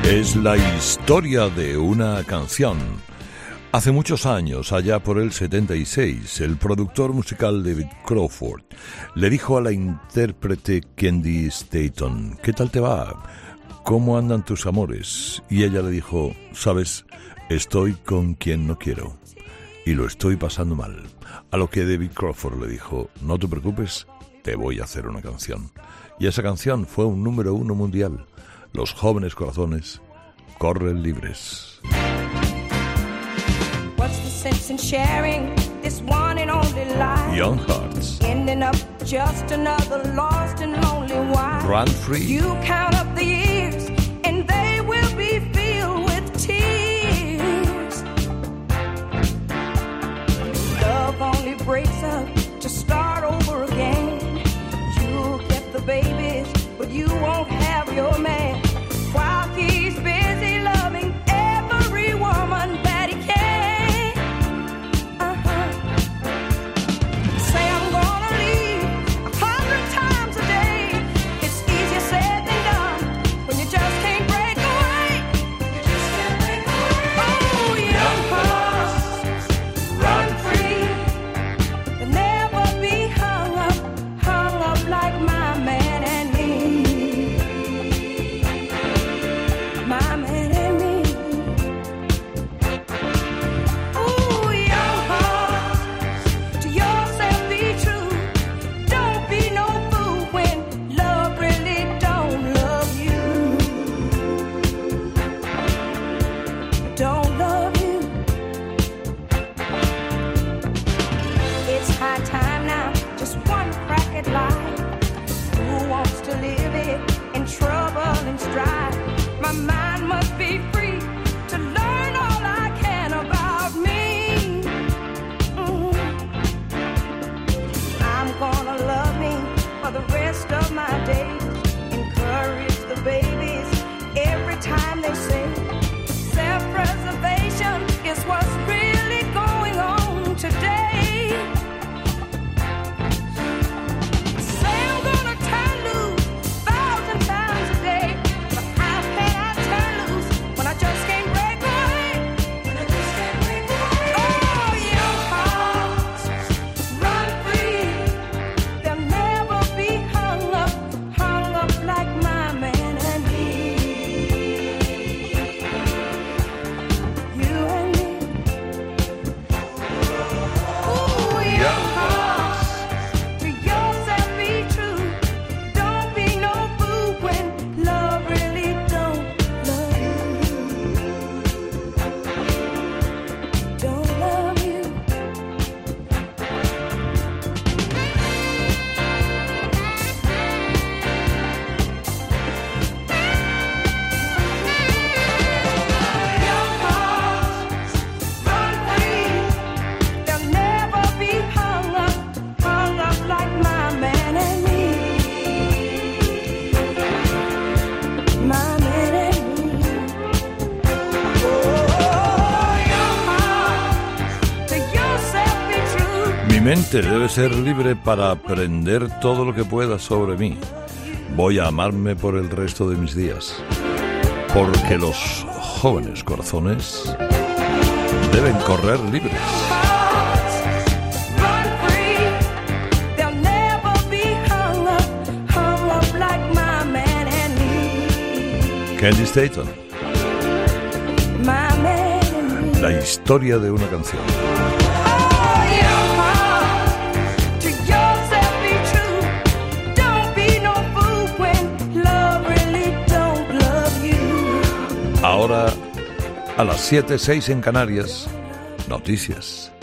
Es la historia de una canción. Hace muchos años, allá por el 76, el productor musical David Crawford le dijo a la intérprete Candy Staton: ¿qué tal te va? ¿Cómo andan tus amores? Y ella le dijo: sabes, estoy con quien no quiero y lo estoy pasando mal. A lo que David Crawford le dijo: no te preocupes, te voy a hacer una canción. Y esa canción fue un número 1 mundial. Los jóvenes corazones corren libres. What's the sense in sharing this one and only life? Young Hearts. Ending up just another lost and lonely wife. Run Free. You count up the years and they will be filled with tears. Love only breaks up to start over again. You'll get the babies, but you won't have your man. While he's busy loving every woman that he can. Say I'm gonna leave 100 times a day. It's easier said than done when you just can't break away. Oh, young hearts, run free. They'll never be hung up like my man and me. My man and me. Ooh, young heart, to yourself be true. Don't be no fool when love really don't love you. Don't love you. It's high time now, just one crack at life. Who wants to live it in trouble and strife? My mind must be free to learn all I can about me. I'm gonna love me for the rest of my days. Encourage the babies every time they say self-preservation is what's really going on today. Say I'm gonna turn loose 1,000 times a day, but how can I turn loose when I just can't break away? Oh, young hearts, run free. They'll never be hung up like my man and me. You and me. Ooh, young hearts, to yourself be true. Don't be no fool when love really don't love you. Don't love you. Young hearts, run free. They'll never be hung up like my man and me. My man and me. Oh, young heart, to yourself be true. Mi mente debe ser libre para aprender todo lo que pueda sobre mí. Voy a amarme por el resto de mis días, porque los jóvenes corazones deben correr libres. Run free. They'll never be hung up like my man and me. Candy Staton, My man and me. la historia de una canción. Oh, young heart, to yourself be true. Don't be no fool when love really don't love you. Ahora, a las 7:06 en Canarias, noticias.